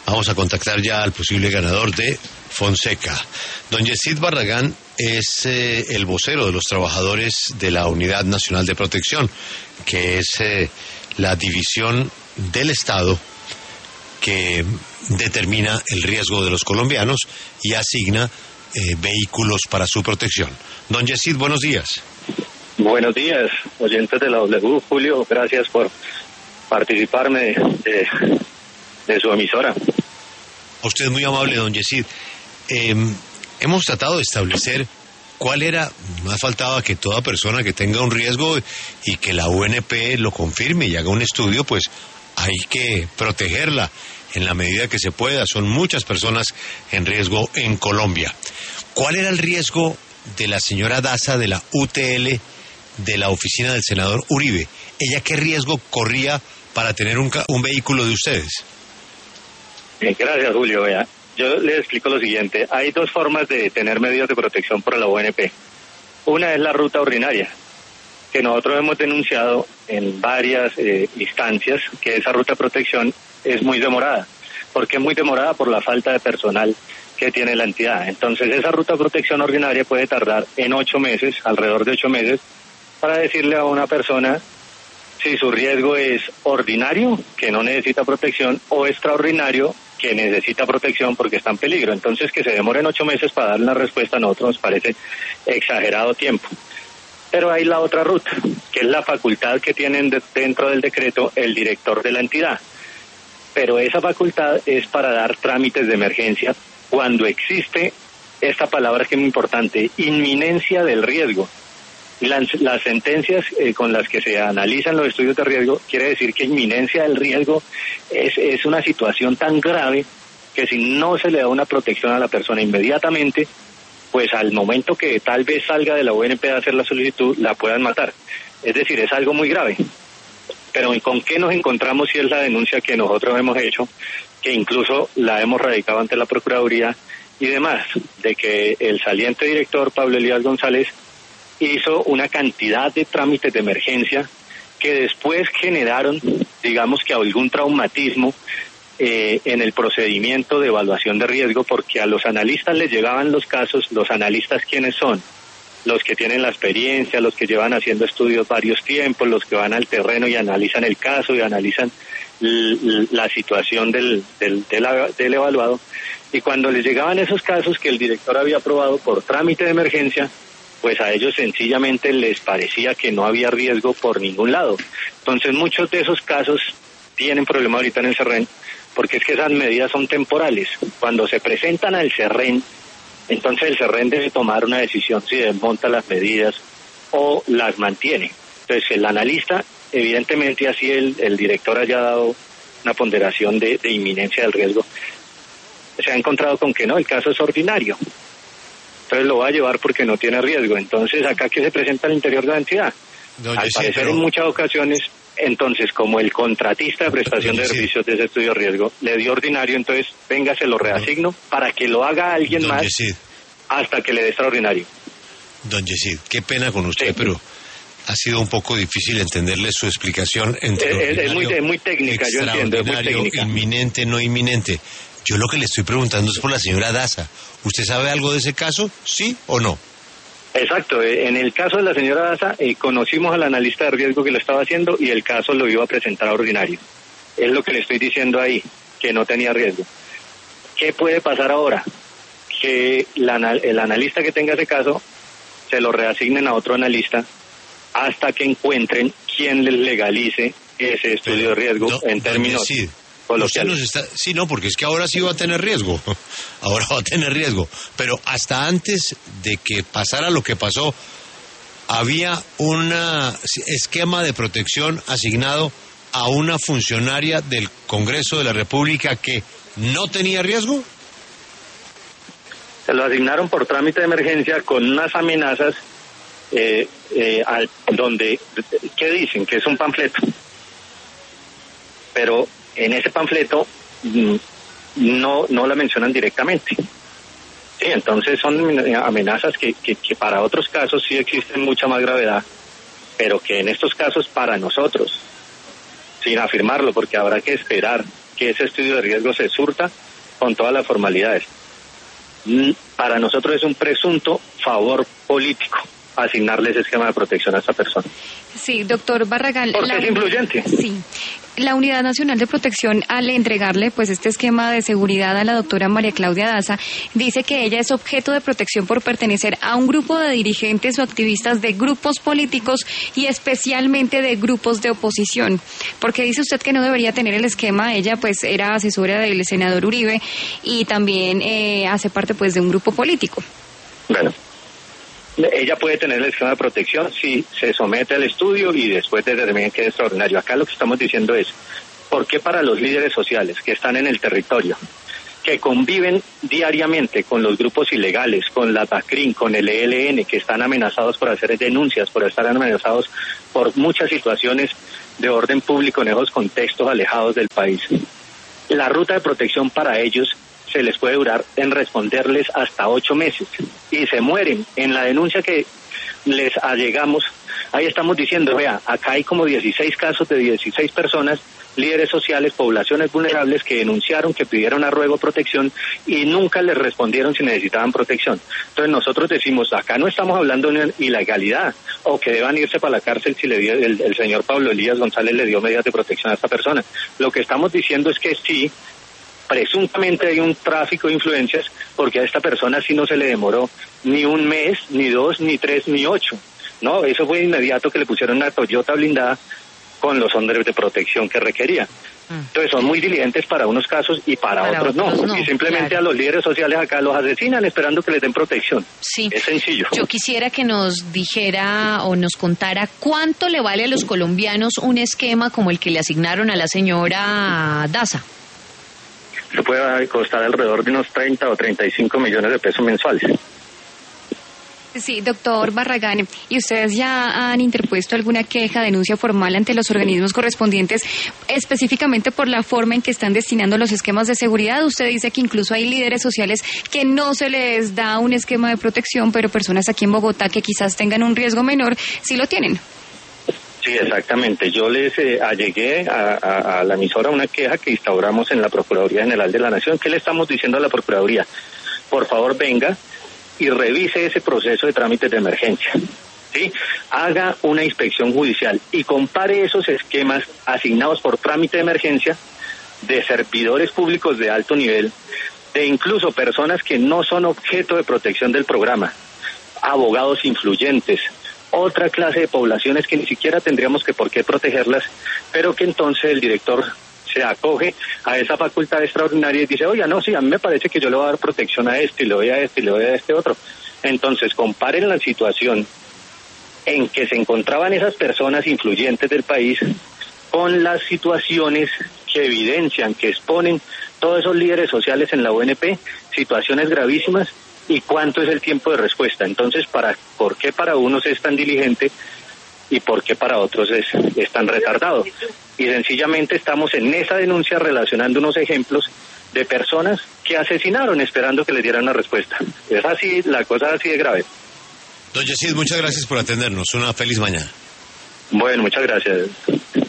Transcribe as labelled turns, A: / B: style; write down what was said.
A: Vamos a contactar ya al posible ganador de Fonseca. Don Yesid Barragán es el vocero de los trabajadores de la Unidad Nacional de Protección, que es la división del Estado que determina el riesgo de los colombianos y asigna vehículos para su protección. Don Yesid, buenos días.
B: Buenos días, oyentes de la W. Julio, gracias por participarme de su emisora.
A: A usted es muy amable, don Yesid. Hemos tratado de establecer cuál era, más faltaba que toda persona que tenga un riesgo y que la UNP lo confirme y haga un estudio, pues hay que protegerla en la medida que se pueda. Son muchas personas en riesgo en Colombia. ¿Cuál era el riesgo de la señora Daza de la UTL de la oficina del senador Uribe? ¿Ella qué riesgo corría para tener un vehículo de ustedes?
B: Gracias, Julio. Vea, yo le explico lo siguiente. Hay dos formas de tener medios de protección por la UNP. Una es la ruta ordinaria, que nosotros hemos denunciado en varias instancias, que esa ruta de protección es muy demorada. ¿Por qué es muy demorada? Por la falta de personal que tiene la entidad. Entonces, esa ruta de protección ordinaria puede tardar en 8 meses, alrededor de 8 meses, para decirle a una persona si su riesgo es ordinario, que no necesita protección, o extraordinario, que necesita protección porque está en peligro. Entonces, que se demoren 8 meses para dar una respuesta a nosotros nos parece exagerado tiempo. Pero hay la otra ruta, que es la facultad que tienen dentro del decreto el director de la entidad. Pero esa facultad es para dar trámites de emergencia cuando existe esta palabra que es muy importante, inminencia del riesgo. Las sentencias con las que se analizan los estudios de riesgo quiere decir que inminencia del riesgo es una situación tan grave que si no se le da una protección a la persona inmediatamente, pues al momento que tal vez salga de la UNP a hacer la solicitud, la puedan matar. Es decir, es algo muy grave. Pero ¿con qué nos encontramos si es la denuncia que nosotros hemos hecho, que incluso la hemos radicado ante la Procuraduría y demás, de que el saliente director Pablo Elías González hizo una cantidad de trámites de emergencia que después generaron, digamos que algún traumatismo en el procedimiento de evaluación de riesgo, porque a los analistas les llegaban los casos. Los analistas, ¿quiénes son? Los que tienen la experiencia, los que llevan haciendo estudios varios tiempos, los que van al terreno y analizan el caso y analizan la situación del evaluado. Y cuando les llegaban esos casos que el director había aprobado por trámite de emergencia, pues a ellos sencillamente les parecía que no había riesgo por ningún lado. Entonces muchos de esos casos tienen problema ahorita en el CERREN, porque es que esas medidas son temporales. Cuando se presentan al CERREN, entonces el CERREN debe tomar una decisión si desmonta las medidas o las mantiene. Entonces el analista, evidentemente así el director haya dado una ponderación de inminencia del riesgo, se ha encontrado con que no, el caso es ordinario. Entonces lo va a llevar porque no tiene riesgo. Entonces acá que se presenta al interior de la entidad. Al parecer en muchas ocasiones, entonces como el contratista de prestación de servicios de ese estudio de riesgo le dio ordinario, entonces venga, se lo reasigno para que lo haga alguien más hasta que le dé extraordinario.
A: Don Yesid, qué pena con usted, sí, pero ha sido un poco difícil entenderle su explicación entre
B: es muy técnica, yo entiendo, es muy técnica.
A: Inminente, no inminente. Yo lo que le estoy preguntando es por la señora Daza. ¿Usted sabe algo de ese caso? ¿Sí o no?
B: Exacto. En el caso de la señora Daza, conocimos al analista de riesgo que lo estaba haciendo y el caso lo iba a presentar a ordinario. Es lo que le estoy diciendo ahí, que no tenía riesgo. ¿Qué puede pasar ahora? Que el analista que tenga ese caso se lo reasignen a otro analista hasta que encuentren quien les legalice ese estudio de riesgo en términos...
A: Usted nos está... Sí, no, porque es que ahora sí va a tener riesgo. Ahora va a tener riesgo. Pero hasta antes de que pasara lo que pasó, había un esquema de protección asignado a una funcionaria del Congreso de la República que no tenía riesgo.
B: Se lo asignaron por trámite de emergencia con unas amenazas donde, ¿qué dicen? Que es un panfleto. Pero en ese panfleto no la mencionan directamente. Sí, entonces son amenazas que para otros casos sí existen mucha más gravedad, pero que en estos casos para nosotros, sin afirmarlo, porque habrá que esperar que ese estudio de riesgo se surta con todas las formalidades. Para nosotros es un presunto favor político asignarle ese esquema de protección a esta persona.
C: Sí, doctor Barragán.
B: Porque es influyente.
C: Sí. La Unidad Nacional de Protección, al entregarle pues este esquema de seguridad a la doctora María Claudia Daza, dice que ella es objeto de protección por pertenecer a un grupo de dirigentes o activistas de grupos políticos y especialmente de grupos de oposición. Porque dice usted que no debería tener el esquema. Ella pues era asesora del senador Uribe y también hace parte pues de un grupo político.
B: Bueno, ella puede tener el esquema de protección si se somete al estudio y después determina que es extraordinario. Acá lo que estamos diciendo es, ¿por qué para los líderes sociales que están en el territorio, que conviven diariamente con los grupos ilegales, con la TACRIN, con el ELN, que están amenazados por hacer denuncias, por estar amenazados por muchas situaciones de orden público en esos contextos alejados del país? La ruta de protección para ellos se les puede durar en responderles hasta 8 meses y se mueren en la denuncia que les allegamos. Ahí estamos diciendo, vea, acá hay como 16 casos de 16 personas, líderes sociales, poblaciones vulnerables que denunciaron, que pidieron a ruego protección y nunca les respondieron si necesitaban protección. Entonces nosotros decimos, acá no estamos hablando de una ilegalidad o que deban irse para la cárcel si le dio, el señor Pablo Elías González le dio medidas de protección a esta persona. Lo que estamos diciendo es que sí, presuntamente hay un tráfico de influencias, porque a esta persona sí no se le demoró ni un mes, ni 2, ni 3, ni 8. No, eso fue inmediato que le pusieron una Toyota blindada con los hombres de protección que requería. Entonces son muy diligentes para unos casos y para otros no. Y simplemente claro, a los líderes sociales acá los asesinan esperando que les den protección.
D: Sí.
B: Es sencillo.
D: Yo quisiera que nos dijera o nos contara cuánto le vale a los colombianos un esquema como el que le asignaron a la señora Daza.
B: Se puede costar alrededor de unos 30 o 35 millones de pesos mensuales.
C: Sí, doctor Barragán, ¿y ustedes ya han interpuesto alguna queja, denuncia formal ante los organismos correspondientes, específicamente por la forma en que están destinando los esquemas de seguridad? Usted dice que incluso hay líderes sociales que no se les da un esquema de protección, pero personas aquí en Bogotá que quizás tengan un riesgo menor, sí lo tienen.
B: Sí, exactamente. Yo les allegué a la emisora una queja que instauramos en la Procuraduría General de la Nación. ¿Qué le estamos diciendo a la Procuraduría? Por favor, venga y revise ese proceso de trámites de emergencia. ¿Sí? Haga una inspección judicial y compare esos esquemas asignados por trámite de emergencia de servidores públicos de alto nivel, de incluso personas que no son objeto de protección del programa, abogados influyentes, otra clase de poblaciones que ni siquiera tendríamos que por qué protegerlas, pero que entonces el director se acoge a esa facultad extraordinaria y dice, oiga, no, sí, a mí me parece que yo le voy a dar protección a este, y le doy a este, y le doy a este otro. Entonces, comparen la situación en que se encontraban esas personas influyentes del país con las situaciones que evidencian, que exponen todos esos líderes sociales en la UNP, situaciones gravísimas, y cuánto es el tiempo de respuesta. Entonces, ¿por qué para unos es tan diligente y por qué para otros es tan retardado? Y sencillamente estamos en esa denuncia relacionando unos ejemplos de personas que asesinaron esperando que les dieran una respuesta. Es así, la cosa es así de grave.
A: Don Yesid, muchas gracias por atendernos. Una feliz mañana.
B: Bueno, muchas gracias.